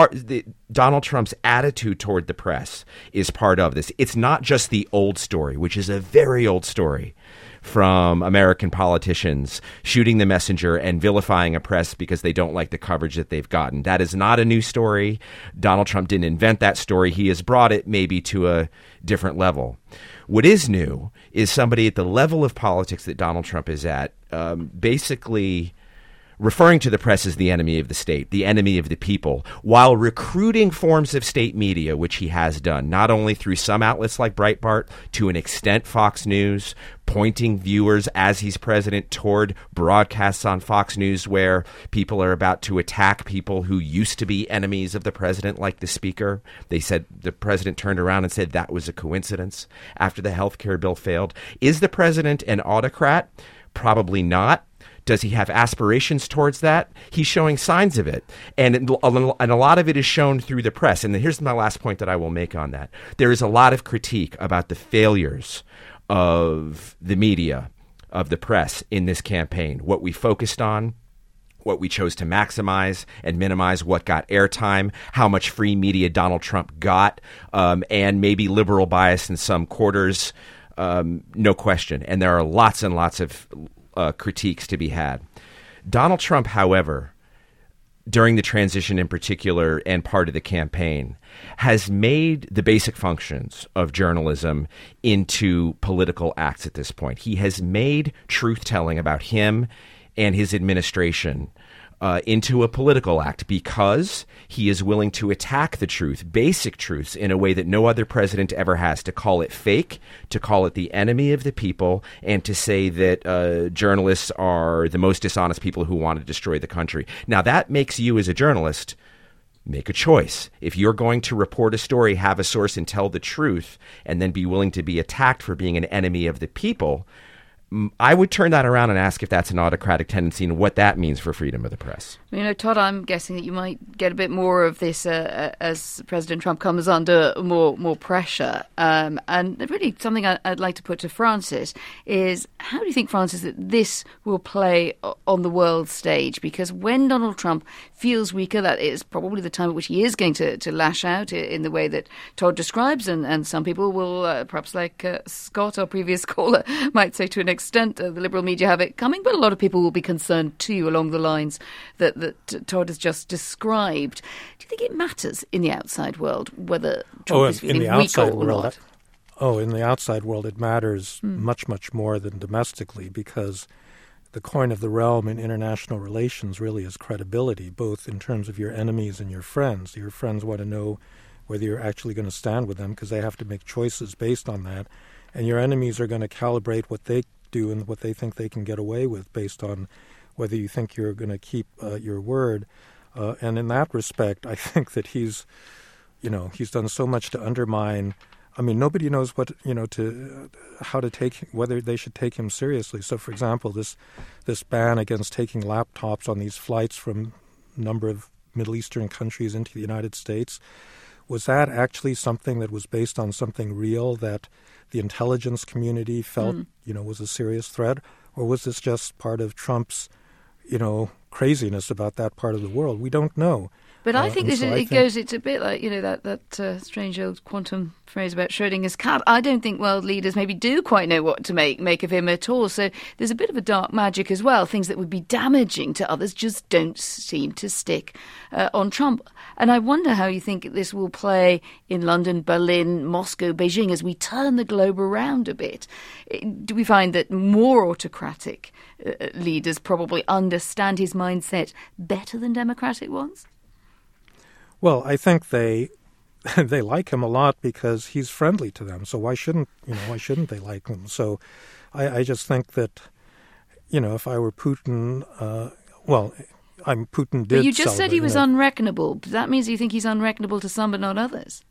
Donald Trump's attitude toward the press is part of this. It's not just the old story, which is a very old story from American politicians shooting the messenger and vilifying a press because they don't like the coverage that they've gotten. That is not a new story. Donald Trump didn't invent that story. He has brought it maybe to a different level. What is new is somebody at the level of politics that Donald Trump is at, basically referring to the press as the enemy of the state, the enemy of the people, while recruiting forms of state media, which he has done, not only through some outlets like Breitbart, to an extent Fox News, pointing viewers as he's president toward broadcasts on Fox News where people are about to attack people who used to be enemies of the president, like the speaker. They said the president turned around and said that was a coincidence after the health care bill failed. Is the president an autocrat? Probably not. Does he have aspirations towards that? He's showing signs of it. And a lot of it is shown through the press. And here's my last point that I will make on that. There is a lot of critique about the failures of the media, of the press in this campaign. What we focused on, what we chose to maximize and minimize, what got airtime, how much free media Donald Trump got, and maybe liberal bias in some quarters, no question. And there are lots and lots of critiques to be had. Donald Trump, however, during the transition in particular and part of the campaign, has made the basic functions of journalism into political acts at this point. He has made truth-telling about him and his administration into a political act because he is willing to attack the truth, basic truths, in a way that no other president ever has, to call it fake, to call it the enemy of the people, and to say that journalists are the most dishonest people who want to destroy the country. Now, that makes you as a journalist make a choice. If you're going to report a story, have a source, and tell the truth, and then be willing to be attacked for being an enemy of the people, I would turn that around and ask if that's an autocratic tendency and what that means for freedom of the press. You know, Todd, I'm guessing that you might get a bit more of this as President Trump comes under more pressure. And really something I'd like to put to Francis is, how do you think, Francis, that this will play on the world stage? Because when Donald Trump feels weaker, that is probably the time at which he is going to lash out in the way that Todd describes. And some people will, perhaps like Scott, our previous caller, might say to an extent the liberal media have it coming, but a lot of people will be concerned too along the lines that Todd has just described. Do you think it matters in the outside world whether Trump is feeling weaker or not? In the outside world it matters much, much more than domestically, because the coin of the realm in international relations really is credibility, both in terms of your enemies and your friends. Your friends want to know whether you're actually going to stand with them because they have to make choices based on that. And your enemies are going to calibrate what they do and what they think they can get away with based on whether you think you're going to keep your word. And in that respect, I think that he's done so much to undermine. I mean, nobody knows how to take, whether they should take him seriously. So, for example, this ban against taking laptops on these flights from a number of Middle Eastern countries into the United States, was that actually something that was based on something real that the intelligence community felt, was a serious threat? Or was this just part of Trump's, craziness about that part of the world? We don't know. But I think it's a bit like, that strange old quantum phrase about Schrodinger's cat. I don't think world leaders maybe do quite know what to make of him at all. So there's a bit of a dark magic as well. Things that would be damaging to others just don't seem to stick on Trump. And I wonder how you think this will play in London, Berlin, Moscow, Beijing as we turn the globe around a bit. Do we find that more autocratic leaders probably understand his mindset better than democratic ones? Well, I think they like him a lot because he's friendly to them. So why shouldn't they like him? So I just think that, if I were Putin, Putin did. But you just said he was unreckonable. That means you think he's unreckonable to some but not others.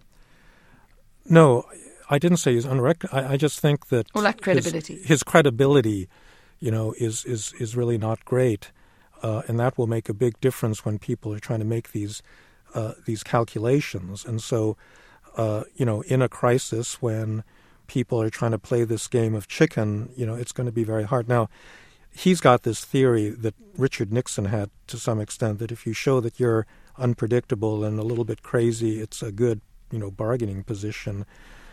No, I didn't say he's unreckonable. I just think that or lack credibility. His credibility, is really not great, and that will make a big difference when people are trying to make these calculations. And so, in a crisis when people are trying to play this game of chicken, it's going to be very hard. Now, he's got this theory that Richard Nixon had to some extent, that if you show that you're unpredictable and a little bit crazy, it's a good, bargaining position.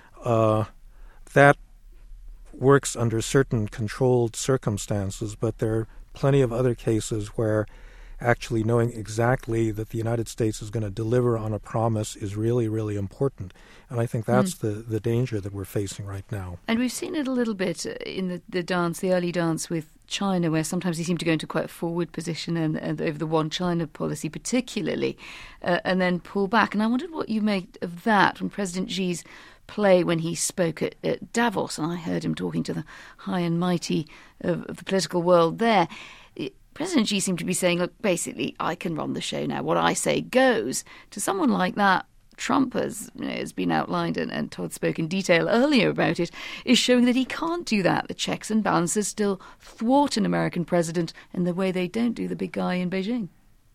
That works under certain controlled circumstances, but there are plenty of other cases where actually knowing exactly that the United States is going to deliver on a promise is really, really important. And I think that's the danger that we're facing right now. And we've seen it a little bit in the early dance with China, where sometimes he seemed to go into quite a forward position and over the one China policy particularly, and then pull back. And I wondered what you made of that when President Xi's play when he spoke at Davos, and I heard him talking to the high and mighty of the political world there. President Xi seemed to be saying, look, basically, I can run the show now. What I say goes. To someone like that, Trump, has been outlined, and Todd spoke in detail earlier about it, is showing that he can't do that. The checks and balances still thwart an American president in the way they don't do the big guy in Beijing.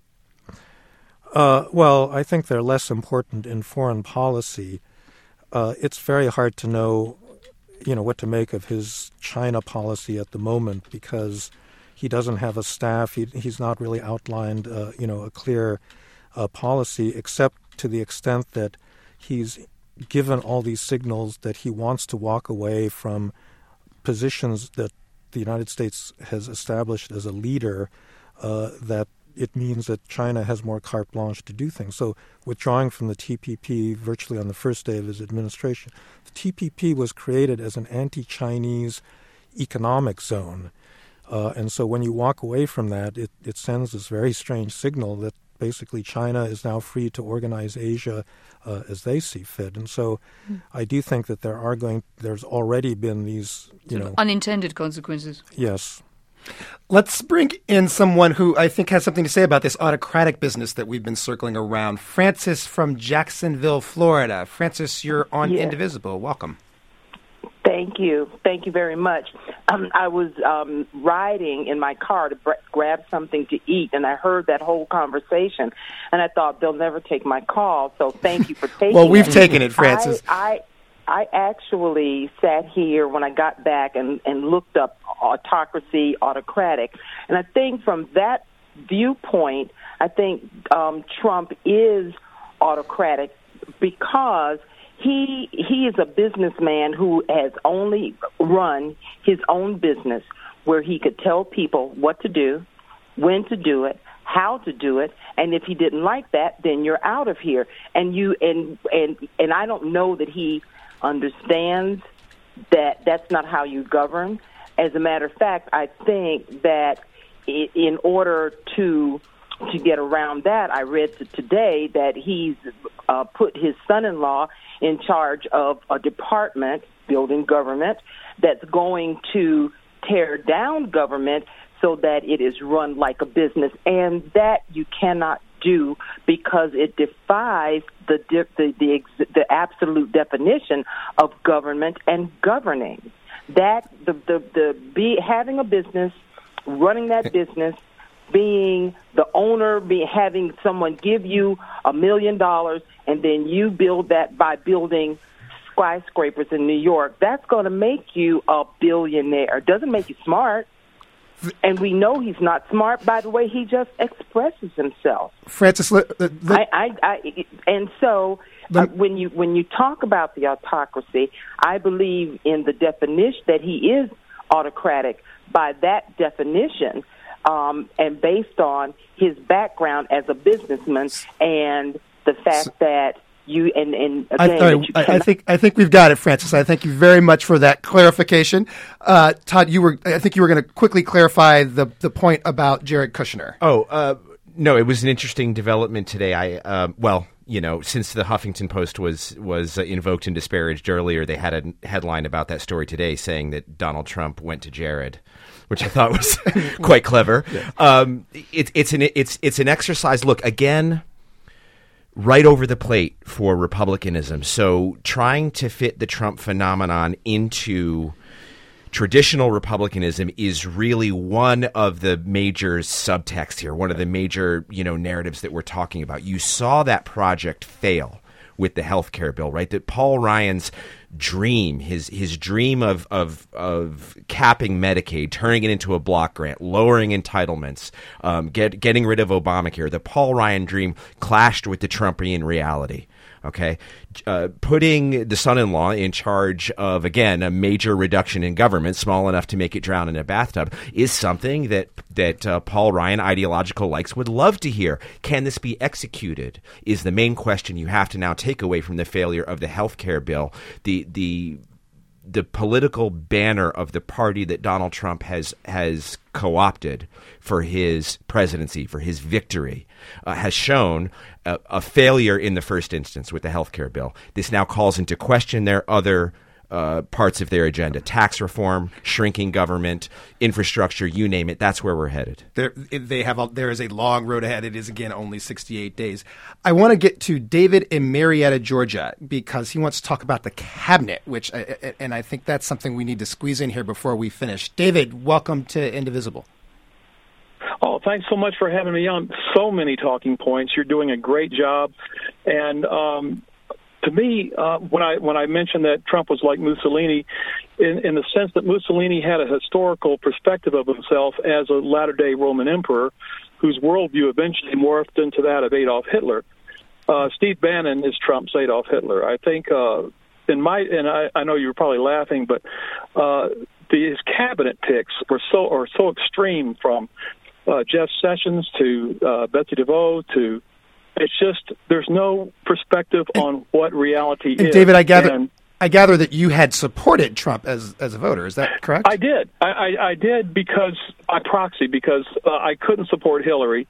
Well, I think they're less important in foreign policy. It's very hard to know, what to make of his China policy at the moment because he doesn't have a staff. He's not really outlined, a clear policy, except to the extent that he's given all these signals that he wants to walk away from positions that the United States has established as a leader, that it means that China has more carte blanche to do things. So withdrawing from the TPP virtually on the first day of his administration, the TPP was created as an anti-Chinese economic zone. And so when you walk away from that, it sends this very strange signal that basically China is now free to organize Asia as they see fit. And so I do think that there's already been these, unintended consequences. Yes. Let's bring in someone who I think has something to say about this autocratic business that we've been circling around. Francis from Jacksonville, Florida. Francis, you're on Indivisible. Welcome. Thank you. Thank you very much. I was riding in my car to grab something to eat, and I heard that whole conversation, and I thought they'll never take my call, so thank you for taking it. Well, we've taken it, Francis. I actually sat here when I got back and looked up autocracy, autocratic, and I think from that viewpoint, I think Trump is autocratic because he is a businessman who has only run his own business where he could tell people what to do, when to do it, how to do it, and if he didn't like that, then you're out of here. And I don't know that he understands that that's not how you govern. As a matter of fact, I think that in order to get around that, I read today that he's put his son-in-law in charge of a department, building government, that's going to tear down government so that it is run like a business. And that you cannot do because it defies the absolute definition of government and governing. That having a business, running that business, being the owner, having someone give you $1 million, and then you build that by building skyscrapers in New York, that's going to make you a billionaire. It doesn't make you smart. And we know he's not smart by the way he just expresses himself. Frances, and so when you talk about the autocracy, I believe in the definition that he is autocratic by that definition, and based on his background as a businessman and the fact that you and again, I think we've got it, Frances. I thank you very much for that clarification. Todd, I think you were going to quickly clarify the point about Jared Kushner. No, it was an interesting development today. Since the Huffington Post was invoked and disparaged earlier, they had a headline about that story today saying that Donald Trump went to Jared, which I thought was quite clever. Yeah. It's an exercise. Look, again, right over the plate for republicanism. So trying to fit the Trump phenomenon into traditional republicanism is really one of the major subtexts here, one of the major, narratives that we're talking about. You saw that project fail with the health care bill, right? That Paul Ryan's dream, his dream of capping Medicaid, turning it into a block grant, lowering entitlements, getting rid of Obamacare, the Paul Ryan dream clashed with the Trumpian reality. Okay, putting the son-in-law in charge of, again, a major reduction in government, small enough to make it drown in a bathtub, is something that Paul Ryan, ideological likes, would love to hear. Can this be executed? Is the main question you have to now take away from the failure of the health care bill. The political banner of the party that Donald Trump has co-opted for his presidency, for his victory, has shown a failure in the first instance with the health care bill. This now calls into question their other parts of their agenda: tax reform, shrinking government, infrastructure, you name it. That's where we're headed. There is a long road ahead. It is, again, only 68 days. I want to get to David in Marietta, Georgia, because he wants to talk about the cabinet, and I think that's something we need to squeeze in here before we finish. David, welcome to Indivisible. Oh, thanks so much for having me on. So many talking points. You're doing a great job. And to me, when I mentioned that Trump was like Mussolini, in the sense that Mussolini had a historical perspective of himself as a latter-day Roman emperor, whose worldview eventually morphed into that of Adolf Hitler. Steve Bannon is Trump's Adolf Hitler. I think, I know you were probably laughing, but his cabinet picks are so extreme, from Jeff Sessions to Betsy DeVos to. It's just there's no perspective on what reality is. David, I gather that you had supported Trump as a voter. Is that correct? I did. I did because by proxy, because I couldn't support Hillary.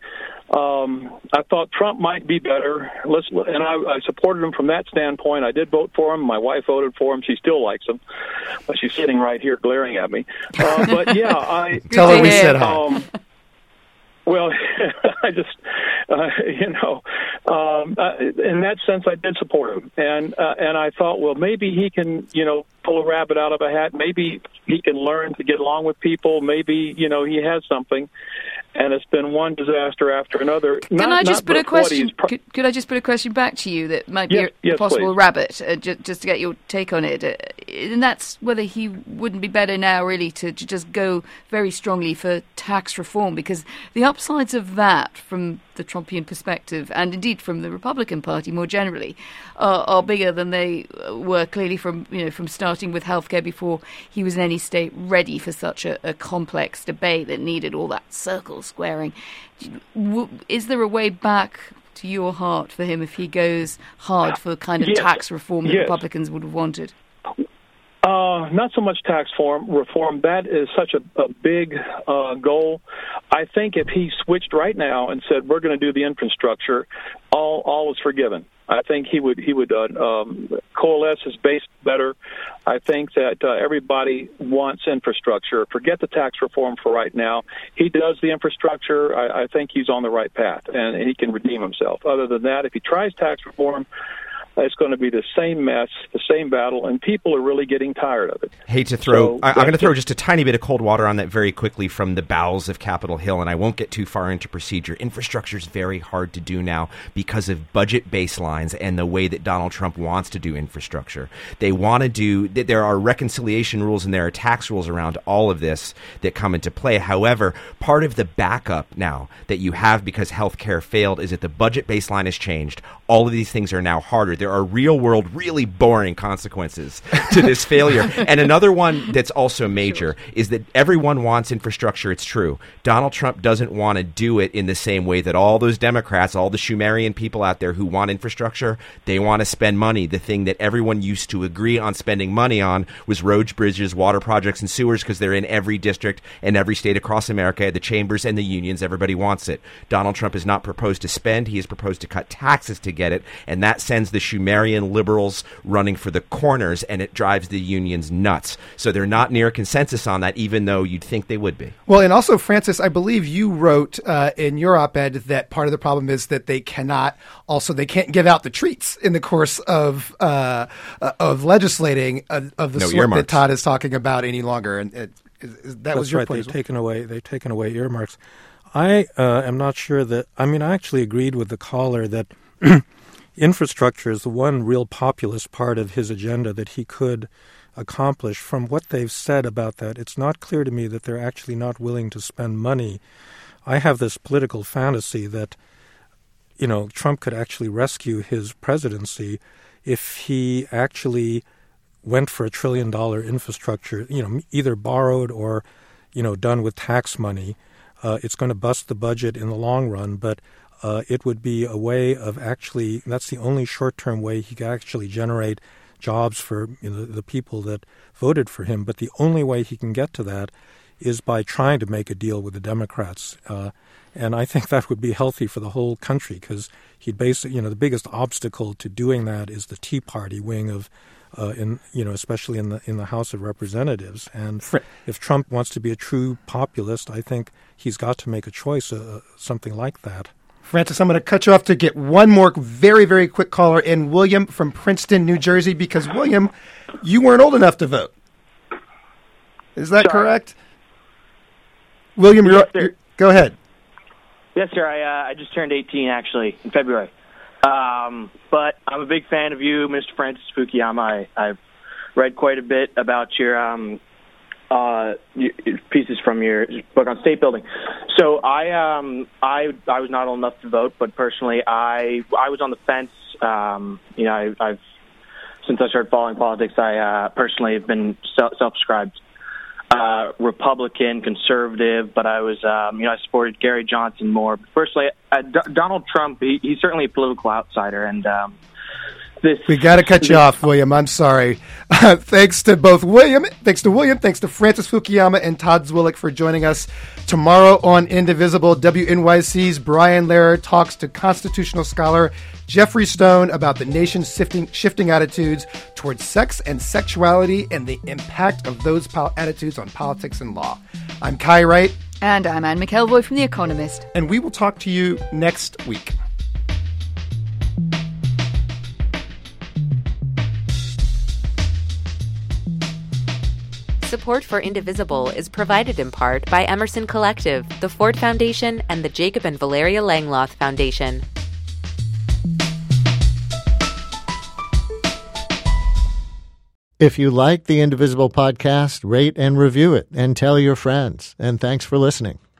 I thought Trump might be better, and I supported him from that standpoint. I did vote for him. My wife voted for him. She still likes him, but she's sitting right here glaring at me. But yeah, I tell her we said hi. Well, I just, in that sense, I did support him, and I thought, well, maybe he can, pull a rabbit out of a hat. Maybe he can learn to get along with people. Maybe, he has something. And it's been one disaster after another. Could I just put a question back to you that might be a possible rabbit, just to get your take on it? And that's whether he wouldn't be better now, really, to just go very strongly for tax reform, because the upsides of that, from the Trumpian perspective, and indeed from the Republican Party more generally, are bigger than they were clearly from starting with healthcare before he was in any state ready for such a complex debate that needed all that circle squaring. Is there a way back to your heart for him if he goes hard for kind of tax reform that Republicans would have wanted? Not so much tax reform. That is such a big goal. I think if he switched right now and said, we're going to do the infrastructure, all is forgiven. I think he would coalesce his base better. I think that everybody wants infrastructure. Forget the tax reform for right now. He does the infrastructure. I think he's on the right path, and he can redeem himself. Other than that, if he tries tax reform, it's going to be the same mess, the same battle, and people are really getting tired of it. Hate to throw, I'm going to throw just a tiny bit of cold water on that very quickly from the bowels of Capitol Hill, and I won't get too far into procedure. Infrastructure is very hard to do now because of budget baselines and the way that Donald Trump wants to do infrastructure. They want to do, there are reconciliation rules and there are tax rules around all of this that come into play. However, part of the backup now that you have because health care failed is that the budget baseline has changed. All of these things are now harder. There are real-world, really boring consequences to this failure. And another one that's also major is that everyone wants infrastructure. It's true. Donald Trump doesn't want to do it in the same way that all those Democrats, all the Schumerian people out there who want infrastructure, they want to spend money. The thing that everyone used to agree on spending money on was roads, bridges, water projects, and sewers because they're in every district and every state across America, the chambers and the unions. Everybody wants it. Donald Trump has not proposed to spend. He has proposed to cut taxes to get it, and that sends the Schumerian liberals running for the corners, and it drives the unions nuts. So they're not near consensus on that, even though you'd think they would be. Well, and also, Francis, I believe you wrote in your op-ed that part of the problem is that they can't give out the treats in the course of legislating of the sort earmarks that Todd is talking about any longer. And that was your right. point. They've taken away earmarks. I am not sure that. I mean, I actually agreed with the caller that infrastructure is the one real populist part of his agenda that he could accomplish. From what they've said about that, it's not clear to me that they're actually not willing to spend money. I have this political fantasy that, Trump could actually rescue his presidency if he actually went for $1 trillion infrastructure, either borrowed or, done with tax money. It's going to bust the budget in the long run, but it would be a way of actually, that's the only short-term way he could actually generate jobs for the people that voted for him. But the only way he can get to that is by trying to make a deal with the Democrats. And I think that would be healthy for the whole country because he'd basically, the biggest obstacle to doing that is the Tea Party wing of, especially in the House of Representatives. And if Trump wants to be a true populist, I think he's got to make a choice, something like that. Francis, I'm going to cut you off to get one more very, very quick caller in. William from Princeton, New Jersey, because, William, you weren't old enough to vote. Is that correct? William, go ahead. Yes, sir. I just turned 18, actually, in February. But I'm a big fan of you, Mr. Francis Fukuyama. I've read quite a bit about your pieces from your book on state building. So I was not old enough to vote, but personally, I was on the fence. I've since I started following politics, I personally have been self-described Republican, conservative, but I was, I supported Gary Johnson more. But personally, Donald Trump, he's certainly a political outsider, and we got to cut you off, William. I'm sorry. Thanks to both William. Thanks to Francis Fukuyama and Todd Zwillich for joining us. Tomorrow on Indivisible, WNYC's Brian Lehrer talks to constitutional scholar Jeffrey Stone about the nation's shifting attitudes towards sex and sexuality and the impact of those attitudes on politics and law. I'm Kai Wright. And I'm Anne McElvoy from The Economist. And we will talk to you next week. Support for Indivisible is provided in part by Emerson Collective, the Ford Foundation, and the Jacob and Valeria Langloth Foundation. If you like the Indivisible podcast, rate and review it and tell your friends. And thanks for listening.